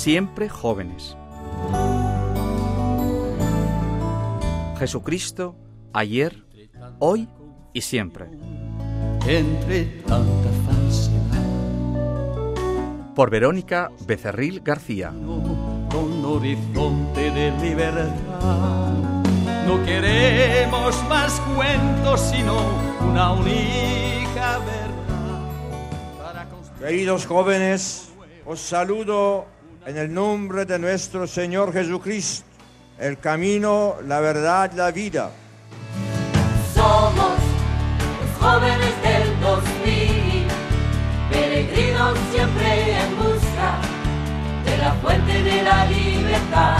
siempre jóvenes. Jesucristo, ayer, hoy y siempre. Entre tanta falsedad. Por Verónica Becerril García. Con horizonte de libertad. No queremos más cuentos, sino una única verdad. Queridos jóvenes, os saludo en el nombre de nuestro Señor Jesucristo, el camino, la verdad, la vida. Somos los jóvenes del 2000, peregrinos siempre en busca de la fuente de la libertad.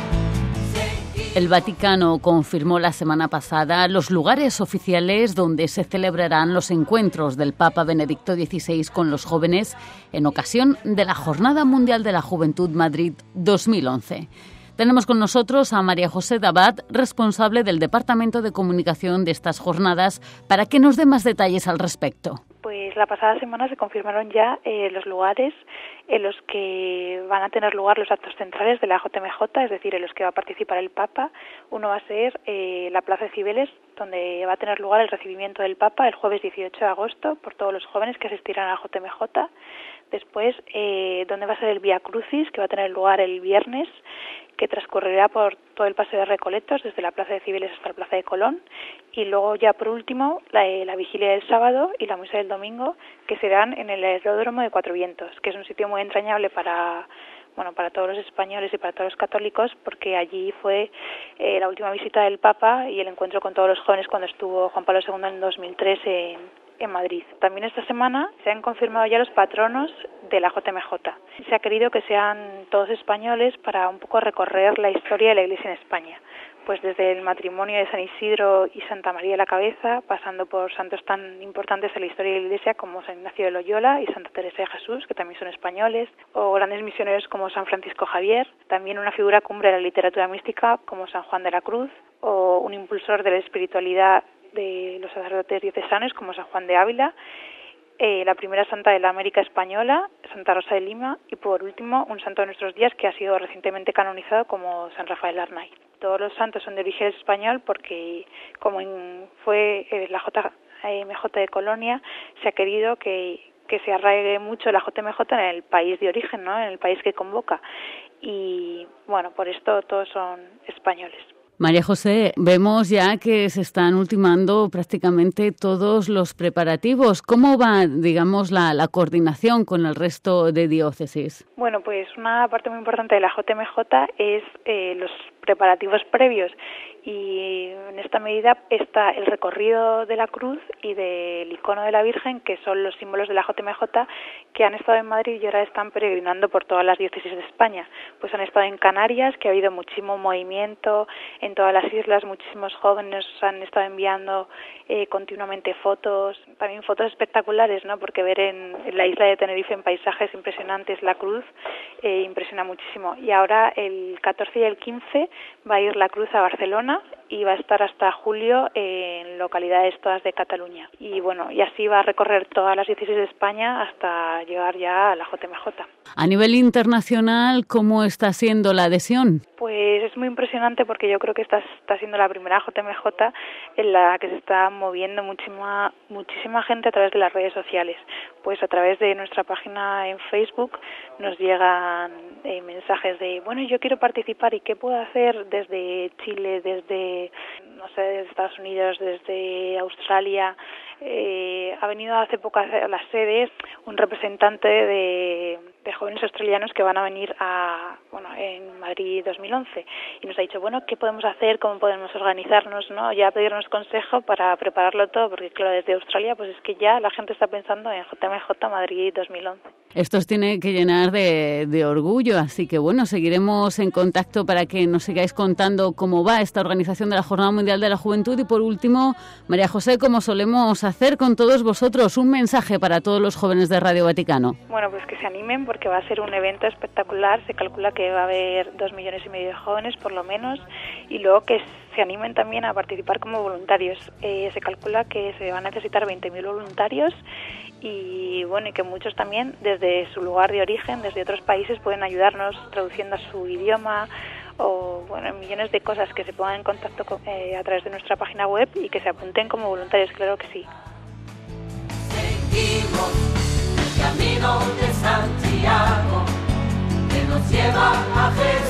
El Vaticano confirmó la semana pasada los lugares oficiales donde se celebrarán los encuentros del Papa Benedicto XVI con los jóvenes en ocasión de la Jornada Mundial de la Juventud Madrid 2011. Tenemos con nosotros a María José Dabat, responsable del Departamento de Comunicación de estas jornadas, para que nos dé más detalles al respecto. Pues la pasada semana se confirmaron ya los lugares en los que van a tener lugar los actos centrales de la JMJ, es decir, en los que va a participar el Papa. Uno va a ser la Plaza de Cibeles, donde va a tener lugar el recibimiento del Papa el jueves 18 de agosto por todos los jóvenes que asistirán a la JMJ. Después, donde va a ser el Vía Crucis, que va a tener lugar el viernes, que transcurrirá por todo el Paseo de Recoletos, desde la Plaza de Cibeles hasta la Plaza de Colón. Y luego ya por último, la vigilia del sábado y la misa del domingo, que serán en el Aeródromo de Cuatro Vientos, que es un sitio muy entrañable para todos los españoles y para todos los católicos, porque allí fue la última visita del Papa y el encuentro con todos los jóvenes cuando estuvo Juan Pablo II en 2003 en Madrid. También esta semana se han confirmado ya los patronos de la JMJ. Se ha querido que sean todos españoles para un poco recorrer la historia de la Iglesia en España. Pues desde el matrimonio de San Isidro y Santa María de la Cabeza, pasando por santos tan importantes en la historia de la Iglesia como San Ignacio de Loyola y Santa Teresa de Jesús, que también son españoles, o grandes misioneros como San Francisco Javier, también una figura cumbre de la literatura mística como San Juan de la Cruz, o un impulsor de la espiritualidad de los sacerdotes diocesanos como San Juan de Ávila, la primera santa de la América española, Santa Rosa de Lima, y por último un santo de nuestros días que ha sido recientemente canonizado como San Rafael Arnaiz. Todos los santos son de origen español porque, como fue la JMJ de Colonia, se ha querido que se arraigue mucho la JMJ en el país de origen, ¿no?, en el país que convoca. Y bueno, por esto todos son españoles. María José, vemos ya que se están ultimando prácticamente todos los preparativos. ¿Cómo va, digamos, la coordinación con el resto de diócesis? Bueno, pues una parte muy importante de la JMJ es los preparativos previos, y en esta medida está el recorrido de la cruz y del icono de la Virgen, que son los símbolos de la JMJ, que han estado en Madrid y ahora están peregrinando por todas las diócesis de España. Pues han estado en Canarias, que ha habido muchísimo movimiento en todas las islas, muchísimos jóvenes han estado enviando continuamente fotos, también fotos espectaculares, ¿no?, porque ver en la isla de Tenerife en paisajes impresionantes la cruz impresiona muchísimo. Y ahora el 14 y el 15 va a ir la cruz a Barcelona y va a estar hasta julio en localidades todas de Cataluña. Y bueno, y así va a recorrer todas las diócesis de España hasta llegar ya a la JMJ. A nivel internacional, ¿cómo está siendo la adhesión? Pues es muy impresionante porque yo creo que esta está siendo la primera JMJ en la que se está moviendo muchísima gente a través de las redes sociales. Pues a través de nuestra página en Facebook nos llegan mensajes de, bueno, yo quiero participar y qué puedo hacer desde Chile, desde Estados Unidos, desde Australia. Ha venido hace poco a las sedes un representante de jóvenes australianos que van a venir en Madrid 2011 y nos ha dicho, bueno, ¿qué podemos hacer? ¿Cómo podemos organizarnos? ¿No? Ya pedirnos consejo para prepararlo todo, porque claro, desde Australia pues es que ya la gente está pensando en JMJ Madrid 2011. Esto os tiene que llenar de orgullo, así que bueno, seguiremos en contacto para que nos sigáis contando cómo va esta organización de la Jornada Mundial de la Juventud. Y por último, María José, como solemos hacer con todos vosotros, un mensaje para todos los jóvenes de Radio Vaticano. Bueno, pues que se animen, porque va a ser un evento espectacular. Se calcula que va a haber 2,5 millones de jóvenes por lo menos, y luego que se animen también a participar como voluntarios. Se calcula que se van a necesitar 20.000 voluntarios y bueno, y que muchos también desde su lugar de origen, desde otros países, pueden ayudarnos traduciendo a su idioma o bueno, millones de cosas, que se pongan en contacto a través de nuestra página web y que se apunten como voluntarios, claro que sí. Seguimos el camino de Santiago que nos lleva a Jesús.